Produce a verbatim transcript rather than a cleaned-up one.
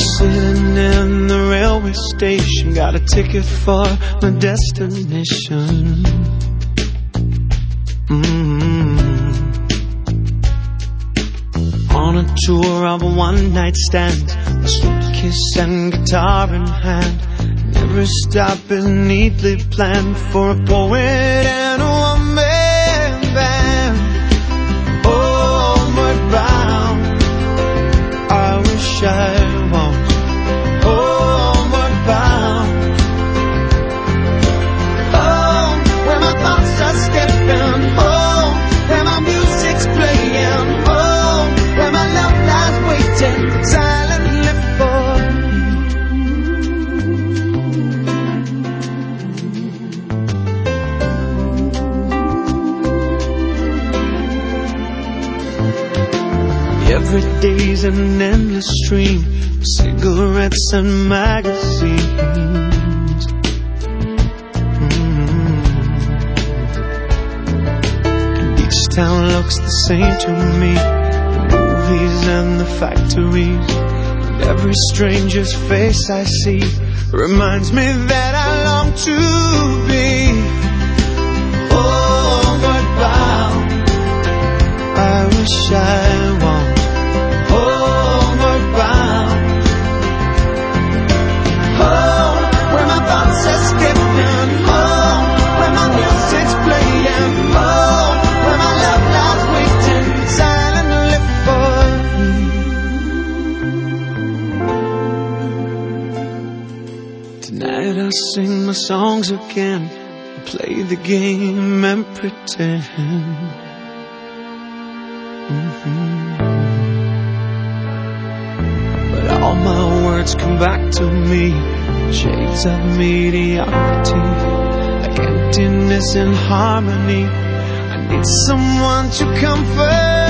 sitting in the railway station, got a ticket for my destination. Mm-hmm. On a tour of one-night stands, a suitcase and guitar in hand, and every stop is neatly planned for a poet and a one-man band. Oh, homeward bound, I wish I was homeward bound. Oh, where my thoughts are skipping, oh, where my music's playing, oh, where my love lies waiting silently for me. Every day's an endless stream of cigarettes and magazines. Mm-hmm. And each town looks the same to me, the movies and the factories. And every stranger's face I see reminds me that I long to be homeward bound. I wish I was homeward bound. Oh, where my thoughts are skipping, oh, where my music's playing, oh, where my love lies waiting silently for me. Tonight I'll sing my songs again, play the game and pretend. Mm-hmm. But all my words come back to me, shades of mediocrity, like emptiness in harmony. I need someone to comfort